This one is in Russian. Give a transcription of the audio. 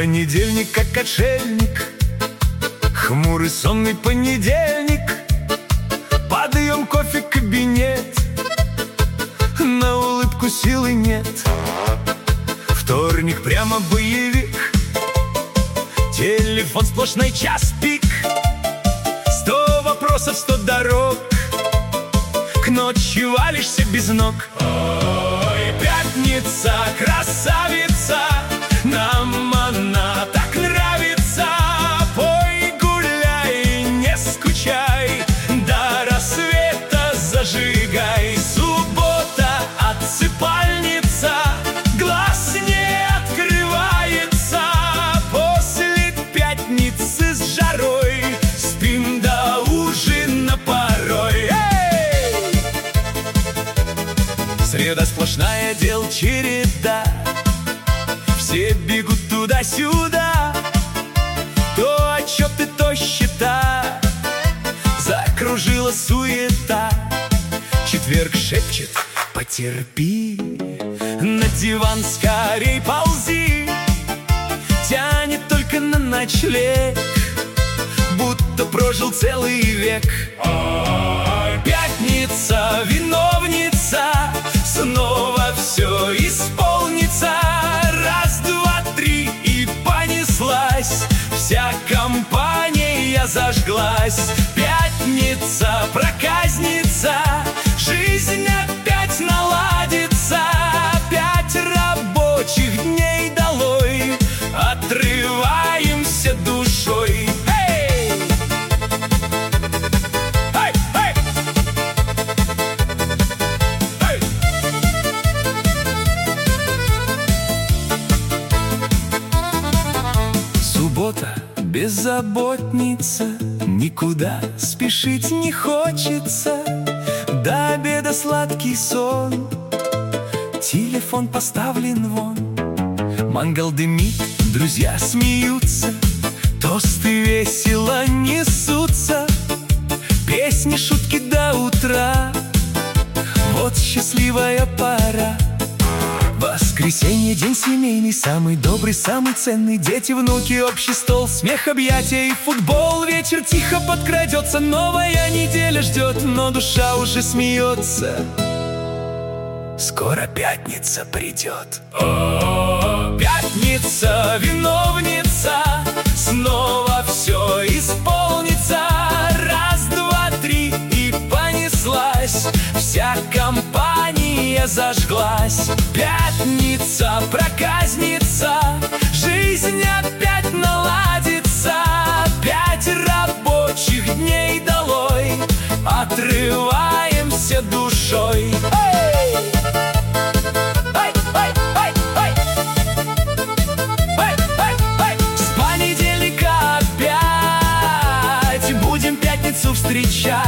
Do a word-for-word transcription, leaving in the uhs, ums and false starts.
Понедельник, как отшельник, хмурый сонный понедельник. Подъем, кофе, кабинет, на улыбку силы нет. Вторник, прямо боевик, телефон, сплошной час пик. Сто вопросов, сто дорог, к ночи валишься без ног. Ой, пятница, красавица, нам она так нравится. Пой, гуляй, не скучай, до рассвета зажигай. Суббота, отсыпальница, глаз не открывается. После пятницы с жарой спим до ужина порой. Эй! Среда сплошная, дел череда, все бегут туда-сюда, то отчеты, то счета, закружила суета. Четверг шепчет: потерпи, на диван скорей ползи. Тянет только на ночлег, будто прожил целый век. Ой, пятница, виновница, снова все исполнится. Раз, два, три, и понеслась, вся компания зажглась. Пятница, проказница, жизнь опять наладится. Пять рабочих дней долой, отрываемся душой. Эй! Эй! Эй! Эй! Суббота, беззаботница, никуда спешить не хочется. До обеда сладкий сон, телефон поставлен вон. Мангал дымит, друзья смеются, тосты весело несутся. Песни, шутки до утра, вот счастливая пора. Воскресенье, день семейный, самый добрый, самый ценный. Дети, внуки, общий стол, смех, объятия и футбол. Вечер тихо подкрадется, новая неделя ждет, но душа уже смеется. Скоро пятница придет. О, пятница, виновница, снова все исполнится. Раз, два, три, и понеслась, вся компания зажглась. Пятница, проказница, жизнь опять наладится. Пять рабочих дней долой, отрываемся душой. Эй! Эй, эй, эй, эй! Эй, эй, эй! С понедельника опять будем пятницу встречать.